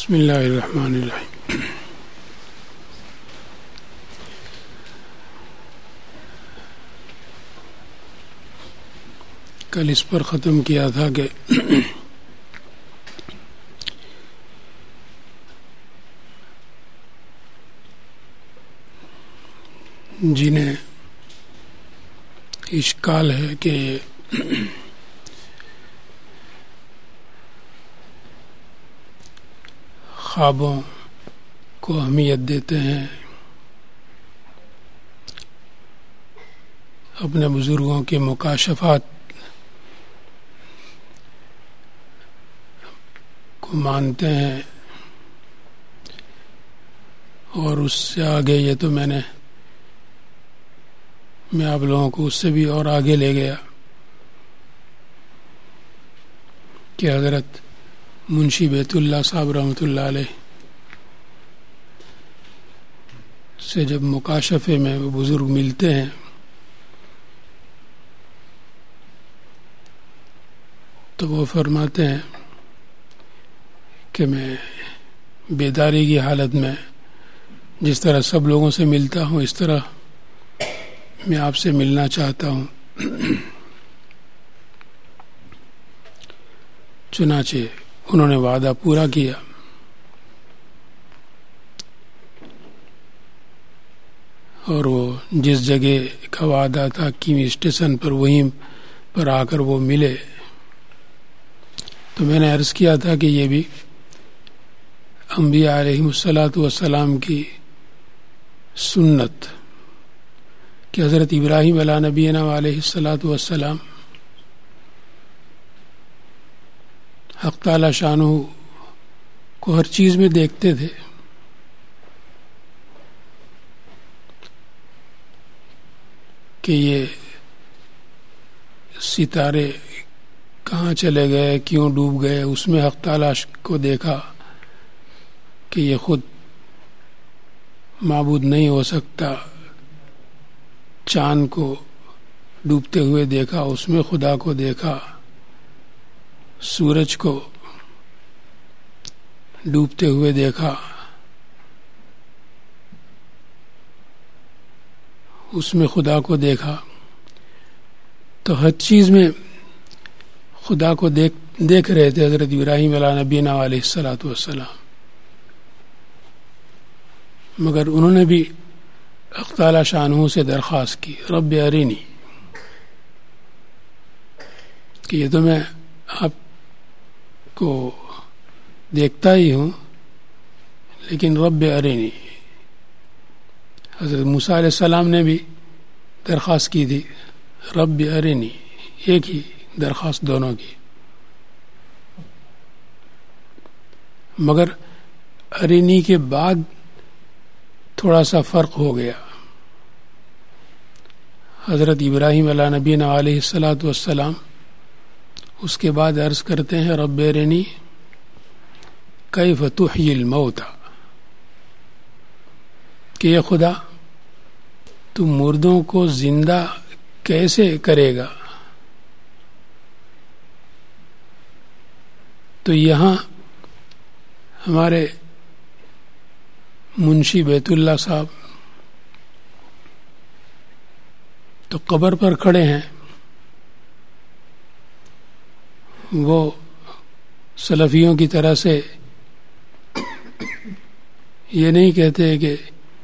بسم اللہ الرحمن الرحیم۔ کل اس پر ختم کیا تھا کہ جنہیں اشکال ہے کہ خوابوں کو اہمیت دیتے ہیں، اپنے بزرگوں کے مکاشفات کو مانتے ہیں، اور اس سے آگے یہ تو میں آپ لوگوں کو اس سے بھی اور آگے لے گیا کہ حضرت منشی بیت اللہ صاحب رحمۃ اللہ علیہ سے جب مکاشفے میں وہ بزرگ ملتے ہیں تو وہ فرماتے ہیں کہ میں بیداری کی حالت میں جس طرح سب لوگوں سے ملتا ہوں اس طرح میں آپ سے ملنا چاہتا ہوں۔ چنانچہ انہوں نے وعدہ پورا کیا، اور وہ جس جگہ کا وعدہ تھا کیمی اسٹیشن پر وہیں پر آ کر وہ ملے۔ تو میں نے عرض کیا تھا کہ یہ بھی انبیاء علیہم الصلاۃ والسلام کی سنت کہ حضرت ابراہیم علیہ نبینا علیہ الصلاۃ والسلام حق تعالی شانہ کو ہر چیز میں دیکھتے تھے، کہ یہ ستارے کہاں چلے گئے، کیوں ڈوب گئے، اس میں حق تعالی کو دیکھا کہ یہ خود معبود نہیں ہو سکتا، چاند کو ڈوبتے ہوئے دیکھا، اس میں خدا کو دیکھا، سورج کو ڈوبتے ہوئے دیکھا، اس میں خدا کو دیکھا۔ تو ہر چیز میں خدا کو دیکھ رہے تھے حضرت ابراہیم علیہ نبینا علیہ الصلاۃ والسلام، مگر انہوں نے بھی حق تعالی شانہ سے درخواست کی، رب ارینی، کہ یہ تو میں آپ کو دیکھتا ہی ہوں لیکن رب ارینی۔ حضرت موسیٰ علیہ السلام نے بھی درخواست کی تھی، رب ارینی، ایک ہی درخواست دونوں کی، مگر ارینی کے بعد تھوڑا سا فرق ہو گیا۔ حضرت ابراہیم علیہ نبینا علیہ الصلاۃ والسلام اس کے بعد عرض کرتے ہیں، رب ارینی کیف تحیی الموتى، کہ یہ خدا تم مردوں کو زندہ کیسے کرے گا۔ تو یہاں ہمارے منشی بیت اللہ صاحب تو قبر پر کھڑے ہیں، وہ سلفیوں کی طرح سے یہ نہیں کہتے کہ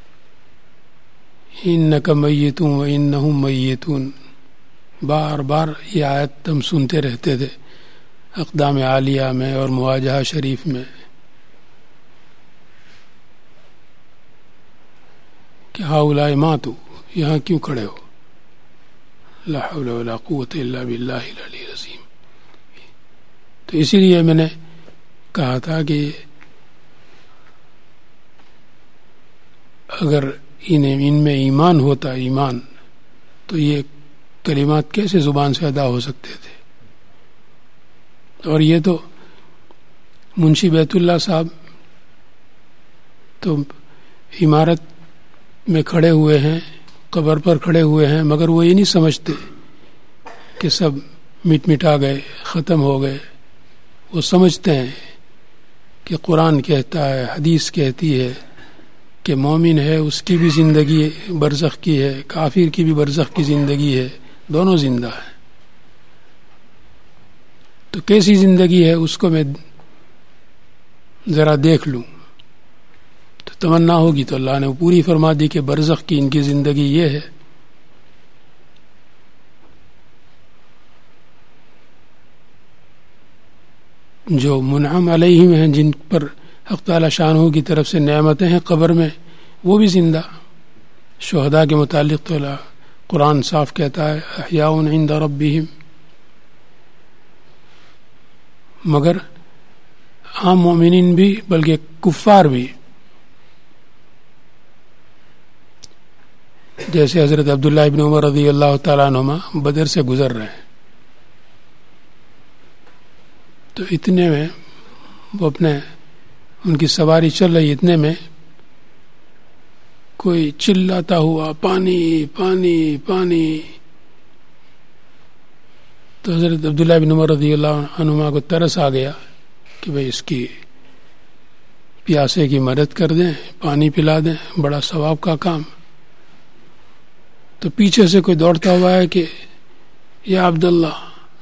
انک میتون و انہم میتون، بار بار یہ آیت ہم سنتے رہتے تھے اقدام عالیہ میں اور مواجہہ شریف میں، کہ ہؤلاء ماتوا، یہاں کیوں کھڑے ہو، لا حول ولا قوت الا باللہ العلی العظیم۔ تو اسی لیے میں نے کہا تھا کہ اگر ان میں ایمان ہوتا، ایمان، تو یہ کلمات کیسے زبان سے ادا ہو سکتے تھے۔ اور یہ تو منشی بیت اللہ صاحب تو عمارت میں کھڑے ہوئے ہیں، قبر پر کھڑے ہوئے ہیں، مگر وہ یہ نہیں سمجھتے کہ سب مٹا گئے، ختم ہو گئے۔ وہ سمجھتے ہیں کہ قرآن کہتا ہے، حدیث کہتی ہے کہ مومن ہے اس کی بھی زندگی برزخ کی ہے، کافر کی بھی برزخ کی زندگی ہے، دونوں زندہ ہیں. تو کیسی زندگی ہے اس کو میں ذرا دیکھ لوں. تو تمنا ہوگی تو اللہ نے پوری فرما دی کہ برزخ کی ان کی زندگی یہ ہے. جو منعم علیہم ہیں، جن پر حق تعالی شانہ کی طرف سے نعمتیں ہیں قبر میں، وہ بھی زندہ. شہداء کے متعلق تو قرآن صاف کہتا ہے احیاء عند ربہم. مگر عام مومنین بھی بلکہ کفار بھی، جیسے حضرت عبداللہ ابن عمر رضی اللہ تعالیٰ عنہما بدر سے گزر رہے ہیں، تو اتنے میں وہ ان کی سواری چل رہی، اتنے میں کوئی چلاتا ہوا پانی پانی پانی. تو حضرت عبداللہ بن عمر رضی اللہ عنہما کو ترس آ گیا کہ بھئی اس کی پیاسے کی مدد کر دیں، پانی پلا دیں، بڑا ثواب کا کام. تو پیچھے سے کوئی دوڑتا ہوا ہے کہ یا عبداللہ،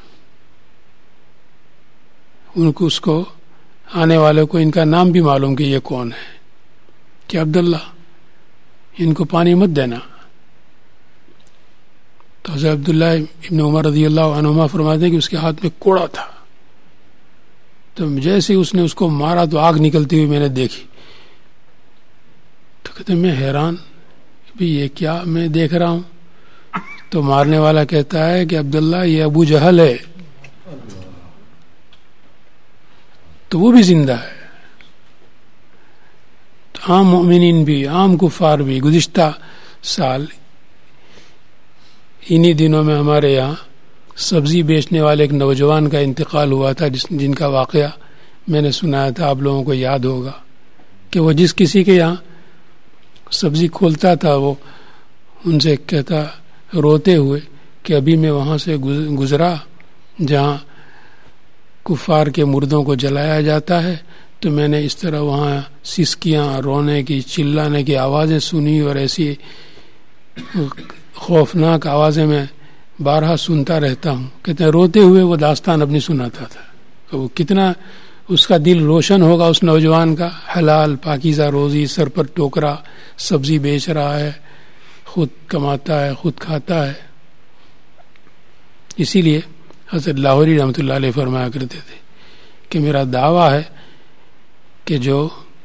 اس کو آنے والے کو ان کا نام بھی معلوم کہ یہ کون ہے، کہ عبداللہ ان کو پانی مت دینا. تو حضرت عبداللہ ابن عمر رضی اللہ عنہما فرماتے ہیں کہ اس کے ہاتھ میں کوڑا تھا. تو جیسے اس نے اس کو مارا تو آگ نکلتی ہوئی میں نے دیکھی. تو کہتے میں حیران بھی یہ کیا میں دیکھ رہا ہوں. تو مارنے والا کہتا ہے کہ عبداللہ یہ ابو جہل ہے. تو وہ بھی زندہ ہے. تو عام مومنین بھی، عام کفار بھی. گزشتہ سال انہی دنوں میں ہمارے یہاں سبزی بیچنے والے ایک نوجوان کا انتقال ہوا تھا، جن کا واقعہ میں نے سنایا تھا، آپ لوگوں کو یاد ہوگا کہ وہ جس کسی کے یہاں سبزی کھولتا تھا وہ ان سے کہتا روتے ہوئے کہ ابھی میں وہاں سے گزرا جہاں کفار کے مردوں کو جلایا جاتا ہے، تو میں نے اس طرح وہاں سسکیاں، رونے کی، چلانے کی آوازیں سنی، اور ایسی خوفناک آوازیں میں بارہا سنتا رہتا ہوں. کہتے ہیں روتے ہوئے وہ داستان اپنی سناتا تھا. تو وہ کتنا اس کا دل روشن ہوگا اس نوجوان کا. حلال پاکیزہ روزی، سر پر ٹوکرا، سبزی بیچ رہا ہے، خود کماتا ہے، خود کھاتا ہے. اسی لیے حضرت لاہوری رحمۃ اللہ علیہ فرمایا کرتے تھے کہ میرا دعویٰ ہے کہ جو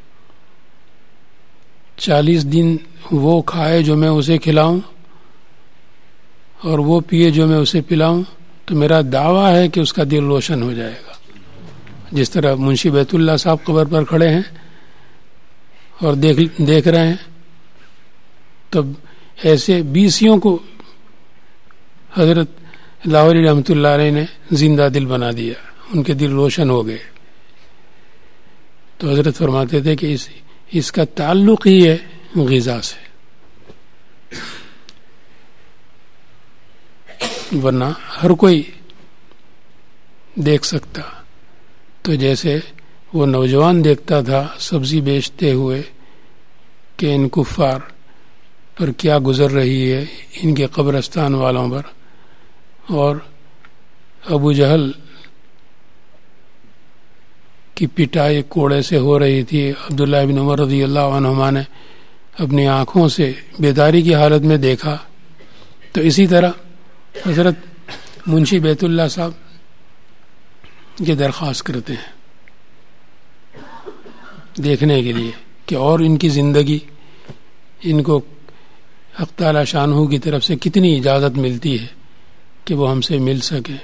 40 دن وہ کھائے جو میں اسے کھلاؤں، اور وہ پیے جو میں اسے پلاؤں، تو میرا دعویٰ ہے کہ اس کا دل روشن ہو جائے گا. جس طرح منشی بیت اللہ صاحب قبر پر کھڑے ہیں اور دیکھ رہے ہیں، تب ایسے 20 کو حضرت لاہوری رحمۃ اللہ علیہ نے زندہ دل بنا دیا، ان کے دل روشن ہو گئے. تو حضرت فرماتے تھے کہ اس کا تعلق ہی ہے غذا سے، ورنہ ہر کوئی دیکھ سکتا. تو جیسے وہ نوجوان دیکھتا تھا سبزی بیچتے ہوئے کہ ان کفار پر کیا گزر رہی ہے ان کے قبرستان والوں پر، اور ابو جہل کی پٹائی کوڑے سے ہو رہی تھی، عبداللہ بن عمر رضی اللہ عنہما نے اپنی آنکھوں سے بیداری کی حالت میں دیکھا. تو اسی طرح حضرت منشی بیت اللہ صاحب یہ درخواست کرتے ہیں دیکھنے کے لیے کہ اور ان کی زندگی، ان کو حق تعالی شانہ کی طرف سے کتنی اجازت ملتی ہے کہ وہ ہم سے مل سکیں.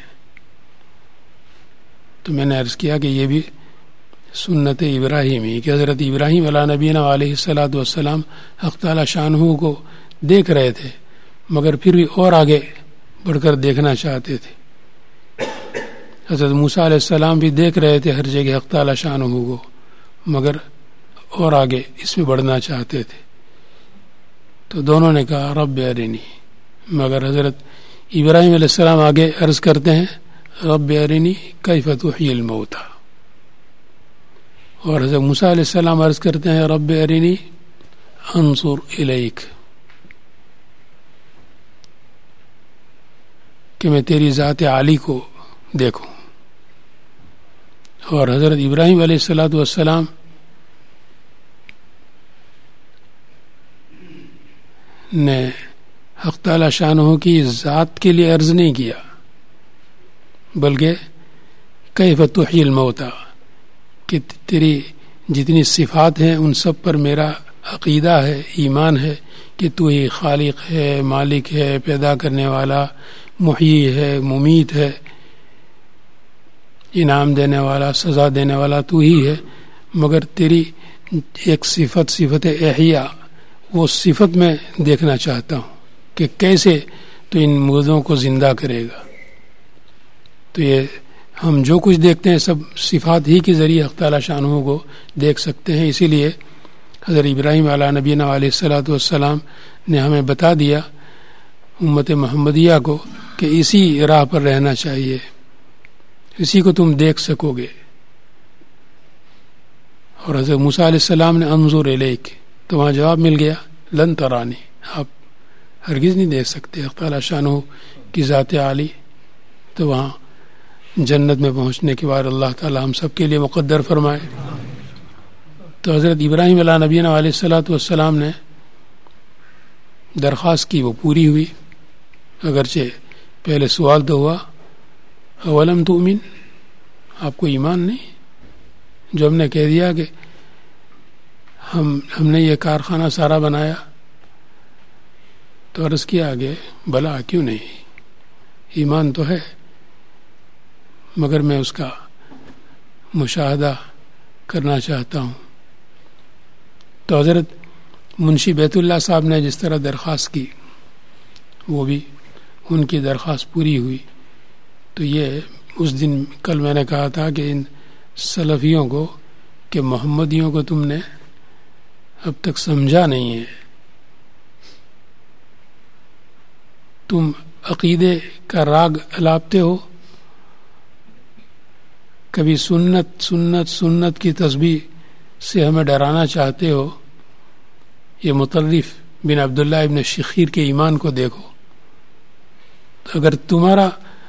تو میں نے عرض کیا کہ یہ بھی سنت ابراہیمی کہ حضرت ابراہیم علیہ نبینا علیہ الصلاۃ والسلام حق تعالی شانہ کو دیکھ رہے تھے، مگر پھر بھی اور آگے بڑھ کر دیکھنا چاہتے تھے. حضرت موسیٰ علیہ السلام بھی دیکھ رہے تھے ہر جگہ حق تعالی شانہ کو، مگر اور آگے اس میں بڑھنا چاہتے تھے. تو دونوں نے کہا رب ارنی، مگر حضرت ابراہیم علیہ السلام آگے عرض کرتے ہیں رب ارنی کیف تحیی الموتى، اور حضرت موسیٰ علیہ السلام عرض کرتے ہیں رب ارنی انظر الیک، کہ میں تیری ذات عالی کو دیکھوں. اور حضرت ابراہیم علیہ السلام نے حق تعالی شانہ کی ذات کے لیے عرض نہیں کیا، بلکہ کیف تحیی الموتى، کہ تیری جتنی صفات ہیں ان سب پر میرا عقیدہ ہے، ایمان ہے کہ تو ہی خالق ہے، مالک ہے، پیدا کرنے والا، محیی ہے، ممیت ہے، انعام دینے والا، سزا دینے والا تو ہی ہے. مگر تیری ایک صفت احیاء، وہ صفت میں دیکھنا چاہتا ہوں کہ کیسے تو ان مردوں کو زندہ کرے گا. تو یہ ہم جو کچھ دیکھتے ہیں سب صفات ہی کے ذریعے حق تعالی شانہ کو دیکھ سکتے ہیں. اسی لیے حضرت ابراہیم علیہ نبینا علیہ السلام نے ہمیں بتا دیا امت محمدیہ کو کہ اسی راہ پر رہنا چاہیے، اسی کو تم دیکھ سکو گے. اور حضرت موسیٰ علیہ السلام نے انظر الیک، تو وہاں جواب مل گیا لن ترانی، آپ ہرگز نہیں دیکھ سکتے حق تعالی شانہ کی ذات عالی. تو وہاں جنت میں پہنچنے کے بعد اللہ تعالی ہم سب کے لیے مقدر فرمائے. تو حضرت ابراہیم علیہ نبینا علیہ السلام نے درخواست کی، وہ پوری ہوئی. اگرچہ پہلے سوال تو ہوا اولم تؤمن، آپ کو ایمان نہیں؟ جو ہم نے کہہ دیا کہ ہم نے یہ کارخانہ سارا بنایا، تو عرض کیا آگے بلا کیوں نہیں، ایمان تو ہے، مگر میں اس کا مشاہدہ کرنا چاہتا ہوں. تو حضرت منشی بیت اللہ صاحب نے جس طرح درخواست کی، وہ بھی ان کی درخواست پوری ہوئی. تو یہ اس دن کل میں نے کہا تھا کہ ان سلفیوں کو کہ محمدیوں کو تم نے اب تک سمجھا نہیں ہے. تم عقیدے کا راگ الاپتے ہو، کبھی سنت سنت سنت کی تسبیح سے ہمیں ڈرانا چاہتے ہو. یہ مطرف بن عبداللہ ابن شخیر کے ایمان کو دیکھو. اگر تمہارا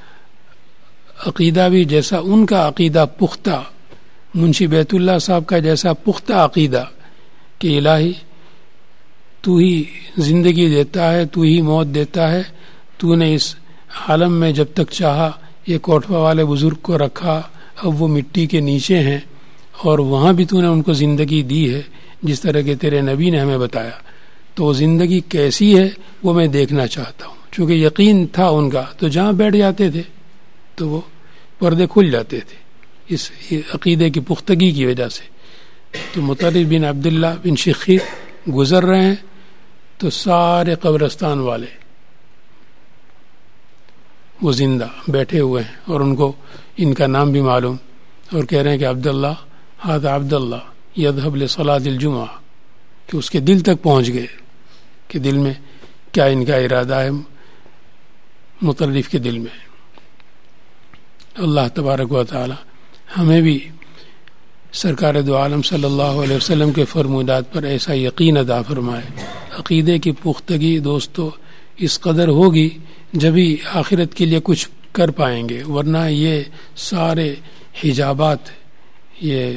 عقیدہ بھی جیسا ان کا عقیدہ پختہ، منشی بیت اللہ صاحب کا جیسا پختہ عقیدہ کہ الہی تو ہی زندگی دیتا ہے، تو ہی موت دیتا ہے، تو نے اس عالم میں جب تک چاہا یہ کوٹھوا والے بزرگ کو رکھا، اب وہ مٹی کے نیچے ہیں اور وہاں بھی تو نے ان کو زندگی دی ہے جس طرح کہ تیرے نبی نے ہمیں بتایا. تو وہ زندگی کیسی ہے وہ میں دیکھنا چاہتا ہوں. چونکہ یقین تھا ان کا، تو جہاں بیٹھ جاتے تھے تو وہ پردے کھل جاتے تھے اس عقیدے کی پختگی کی وجہ سے. تو مطرف بن عبداللہ بن شخیر گزر رہے ہیں تو سارے قبرستان والے وہ زندہ بیٹھے ہوئے ہیں اور ان کو ان کا نام بھی معلوم، اور کہہ رہے ہیں کہ عبداللہ ہذا عبداللہ یذهب لصلاۃ الجمعہ، کہ اس کے دل تک پہنچ گئے کہ دل میں کیا ان کا ارادہ ہے مطرف کے دل میں. اللہ تبارک و تعالی ہمیں بھی سرکار دو عالم صلی اللہ علیہ وسلم کے فرمودات پر ایسا یقین عطا فرمائے. عقیدے کی پختگی دوستو اس قدر ہوگی جبھی آخرت کے لیے کچھ کر پائیں گے، ورنہ یہ سارے حجابات، یہ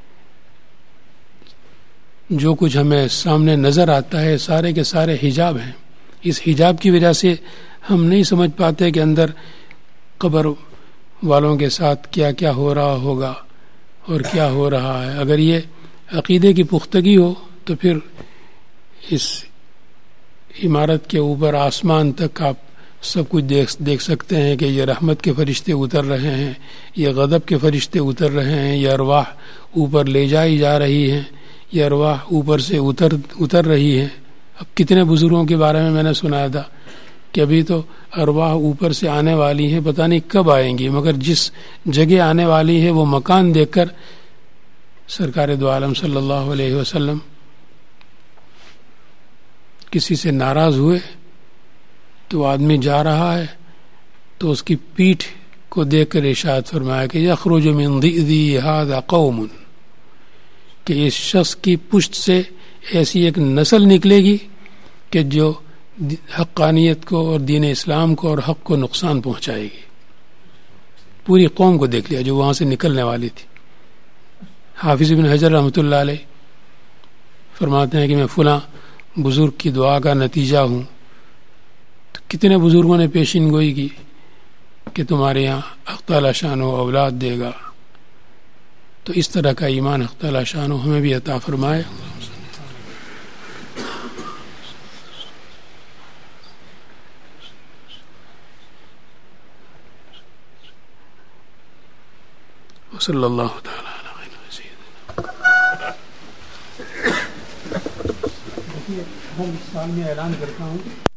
جو کچھ ہمیں سامنے نظر آتا ہے سارے کے سارے حجاب ہیں. اس حجاب کی وجہ سے ہم نہیں سمجھ پاتے کہ اندر قبر والوں کے ساتھ کیا کیا ہو رہا ہوگا اور کیا ہو رہا ہے. اگر یہ عقیدے کی پختگی ہو تو پھر اس عمارت کے اوپر آسمان تک آپ سب کچھ دیکھ سکتے ہیں کہ یہ رحمت کے فرشتے اتر رہے ہیں، یہ غضب کے فرشتے اتر رہے ہیں، یہ ارواح اوپر لے جائی جا رہی ہیں، یہ ارواح اوپر سے اتر رہی ہیں. اب کتنے بزرگوں کے بارے میں میں نے سنایا تھا کہ ابھی تو ارواح اوپر سے آنے والی ہیں، پتہ نہیں کب آئیں گی، مگر جس جگہ آنے والی ہے وہ مکان دیکھ کر سرکار دو عالم صلی اللہ علیہ وسلم کسی سے ناراض ہوئے تو وہ آدمی جا رہا ہے تو اس کی پیٹھ کو دیکھ کر ارشاد فرمایا کہ یخرج من ذی ھذا قوم، کہ اس شخص کی پشت سے ایسی ایک نسل نکلے گی کہ جو حقانیت کو اور دین اسلام کو اور حق کو نقصان پہنچائے گی. پوری قوم کو دیکھ لیا جو وہاں سے نکلنے والی تھی. حافظ ابن حجر رحمۃ اللہ علیہ فرماتے ہیں کہ میں فلاں بزرگ کی دعا کا نتیجہ ہوں. تو کتنے بزرگوں نے پیشین گوئی کی کہ تمہارے یہاں حق تعالی شان و اولاد دے گا. تو اس طرح کا ایمان حق تعالی شان و ہمیں بھی عطا فرمائے. صلی اللہ تعالی علیہ وسلم. ہر سال میں اعلان کرتا ہوں